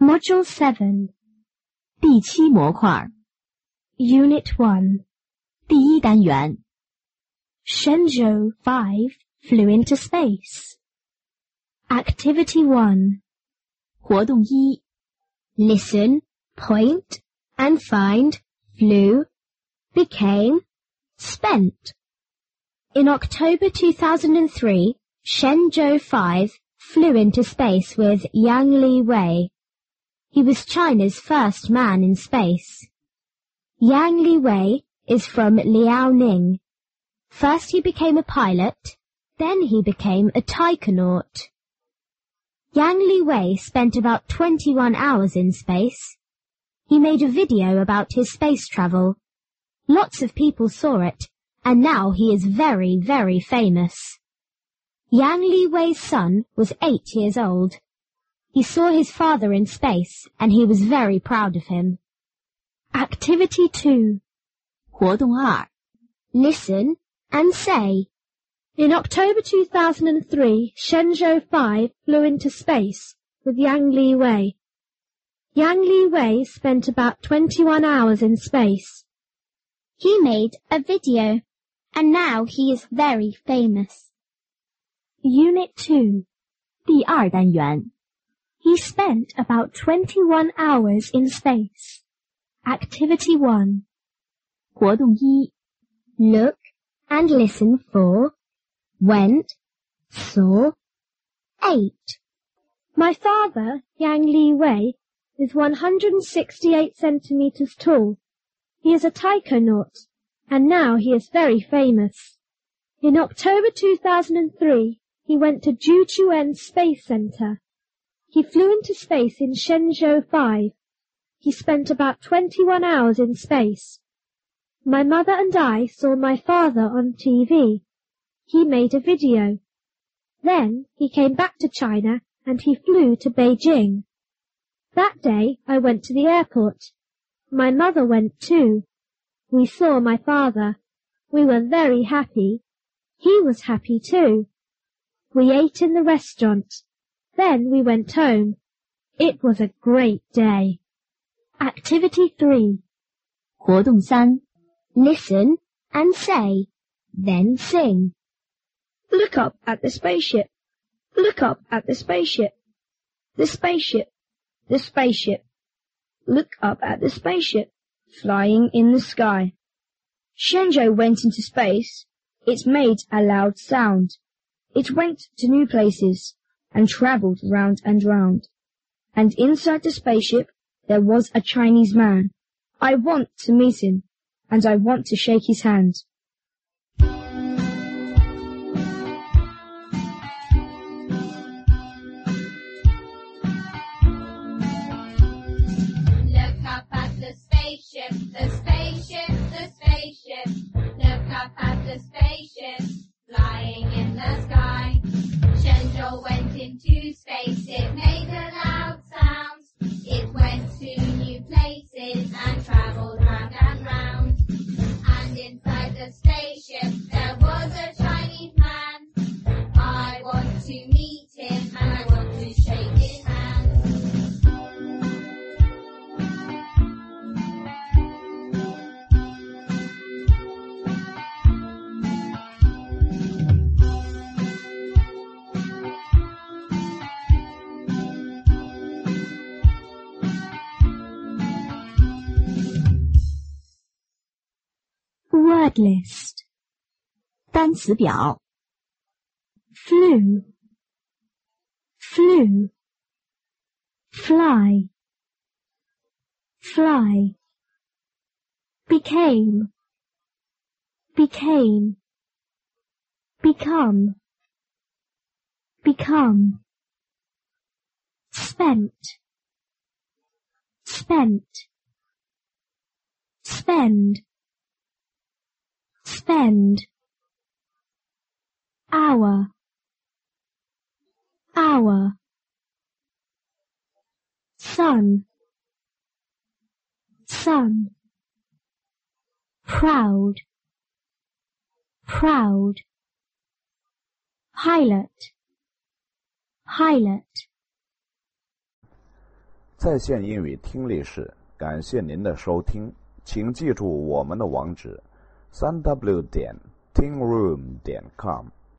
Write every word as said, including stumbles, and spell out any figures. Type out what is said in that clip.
Module seven. 第七模块 Unit one. 第一单元 Shenzhou five flew into space. Activity one. 活动一 Listen, point, and find, flew, became, spent. In October two thousand three, Shenzhou five flew into space with Yang Liwei. He was China's first man in space. Yang Liwei is from Liaoning. First he became a pilot, then he became a taikonaut. Yang Liwei spent about twenty-one hours in space. He made a video about his space travel. Lots of people saw it, and now he is very, very famous. Yang Liwei's son was eight years old. He saw his father in space, and he was very proud of him. Activity two. 活动二 Listen and say. In October two thousand three, Shenzhou five flew into space with Yang Liwei. Yang Liwei spent about twenty-one hours in space. He made a video, and now he is very famous. Unit two. 第二单元 He spent about twenty-one hours in space. Activity one. 活动一 Look and listen for, went, saw, ate. My father, Yang Liwei, is one hundred sixty-eight centimeters tall. He is a taikonaut, and now he is very famous. In October two thousand three, he went to Jiuquan Space Center. He flew into space in Shenzhou five. He spent about twenty-one hours in space. My mother and I saw my father on T V. He made a video. Then he came back to China and he flew to Beijing. That day I went to the airport. My mother went too. We saw my father. We were very happy. He was happy too. We ate in the restaurant. Then we went home. It was a great day. Activity three. 活动三 Listen and say, then sing. Look up at the spaceship. Look up at the spaceship. The spaceship. The spaceship. Look up at the spaceship, flying in the sky. Shenzhou went into space. It made a loud sound. It went to new places and traveled round and round. And inside the spaceship, there was a Chinese man. I want to meet him, and I want to shake his hand. Look up at the spaceship, the spaceship, the spaceship. Look up at the spaceship, flying in the sky. Shenzhou went into space, it made a loud sound. It went to new places and travelled round and round. And inside the spaceship there was a Chinese man. I want to meet him and I want to shake his hand. Word list. 单词表 Flew, flew, fly, fly, became, became, become, become, spent, spent, spend, spend, hour, hour, sun, sun, proud, proud, pilot, pilot. 在线英语听力室，感谢您的收听，请记住我们的网址：三 w 点 听 room 点 com。